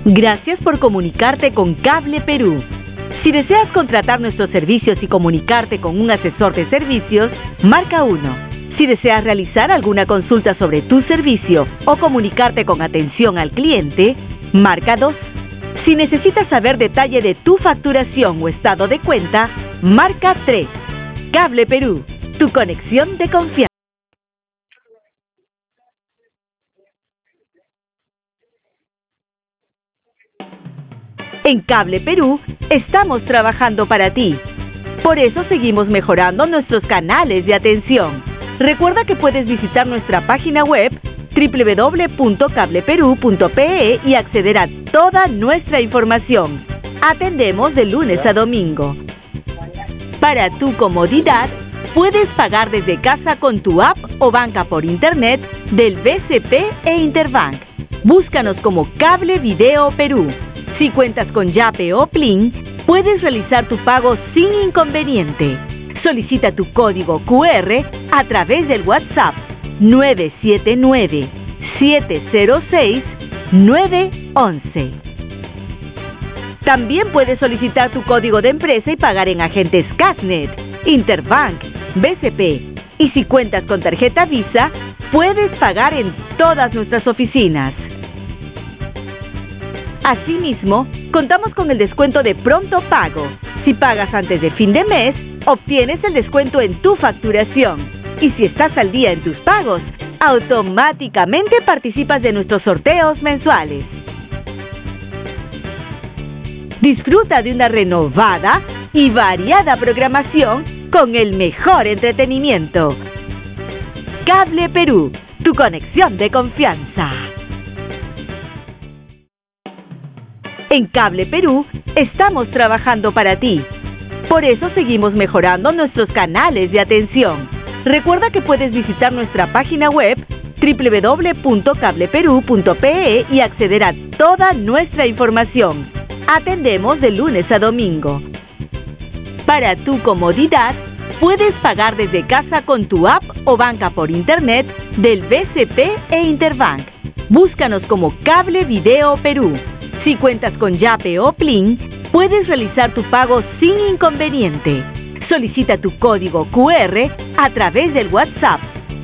Gracias por comunicarte con Cable Perú. Si deseas contratar nuestros servicios y comunicarte con un asesor de servicios, marca 1. Si deseas realizar alguna consulta sobre tu servicio o comunicarte con atención al cliente, marca 2. Si necesitas saber detalle de tu facturación o estado de cuenta, marca 3. Cable Perú, tu conexión de confianza. En Cable Perú estamos trabajando para ti. Por eso seguimos mejorando nuestros canales de atención. Recuerda que puedes visitar nuestra página web www.cableperu.pe y acceder a toda nuestra información. Atendemos de lunes a domingo. Para tu comodidad, puedes pagar desde casa con tu app o banca por internet del BCP e Interbank. Búscanos como Cable Video Perú. Si cuentas con Yape o Plin, puedes realizar tu pago sin inconveniente. Solicita tu código QR a través del WhatsApp 979-706-911. También puedes solicitar tu código de empresa y pagar en agentes Casnet, Interbank, BCP. Y si cuentas con tarjeta Visa, puedes pagar en todas nuestras oficinas. Asimismo, contamos con el descuento de pronto pago. Si pagas antes de fin de mes, obtienes el descuento en tu facturación. Y si estás al día en tus pagos, automáticamente participas de nuestros sorteos mensuales. Disfruta de una renovada y variada programación con el mejor entretenimiento. Cable Perú, tu conexión de confianza. En Cable Perú estamos trabajando para ti. Por eso seguimos mejorando nuestros canales de atención. Recuerda que puedes visitar nuestra página web www.cableperu.pe y acceder a toda nuestra información. Atendemos de lunes a domingo. Para tu comodidad, puedes pagar desde casa con tu app o banca por internet del BCP e Interbank. Búscanos como Cable Video Perú. Si cuentas con Yape o Plin, puedes realizar tu pago sin inconveniente. Solicita tu código QR a través del WhatsApp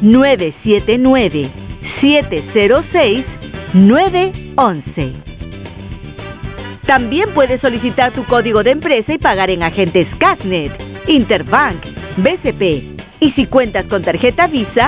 979-706-911. También puedes solicitar tu código de empresa y pagar en agentes Casnet, Interbank, BCP. Y si cuentas con tarjeta Visa,